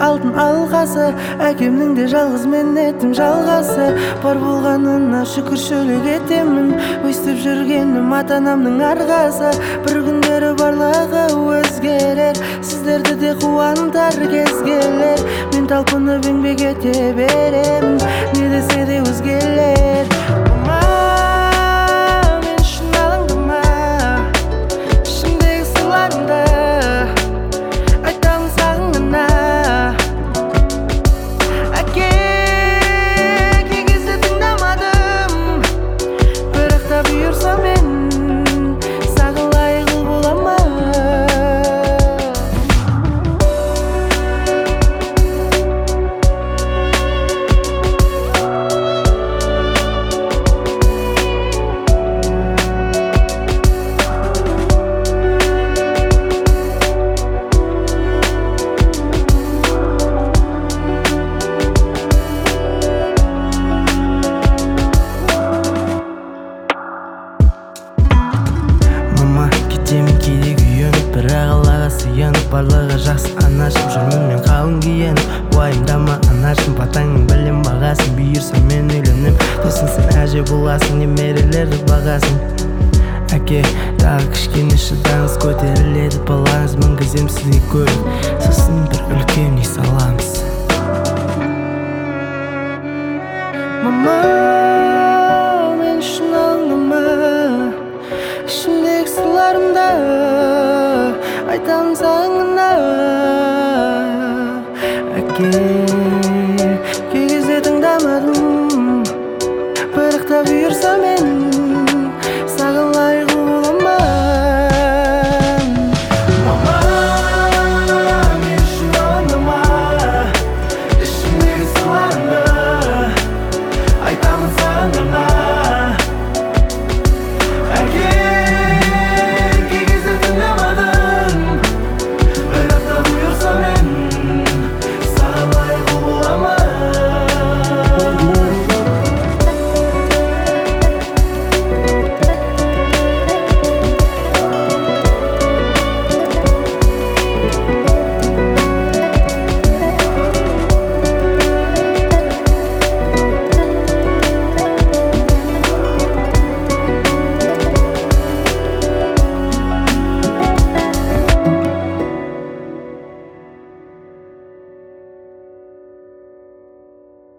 алтын алғасы, әкемнің де жалғыз меннетім жалғасы. Бар болғанына шүкіршілік етемін, өстіп жүргенім ата-анамның арқасы. Бір күндері барлығы өзгерер, сіздерді де қуантар кез келер. Мен талпынып еңбек ете беремін, не десе де өзгелер. Мама, мен үшін алаңдама, ішімдегі сырларымды айтамын саған ғана. Әке, кей кезде тыңдамадым, бірақ та бұйырса мен саған лайық бола ма? Кетемін кейде күйеніп, бірақ Аллаға сыйынып, барлығы жақсы анашым, жүрмін мен қалың киеніп. Уайымдама анашым, батаңның білем бағасын, бұйырса мен үйленем. Досың сен әже боласың, немерелерді бағасын. Әке, тағы кішкене шыдаңыз, көтеріледі балаңыз, мінгізем сізге көлік, сосын бір үлкен үй саламыз. Мама, мен үшін алаңдама, ішімдегі сырларымды айтамын саған ғана. Әке, кей кезде тыңдамадым, бірақ та бұйырса мен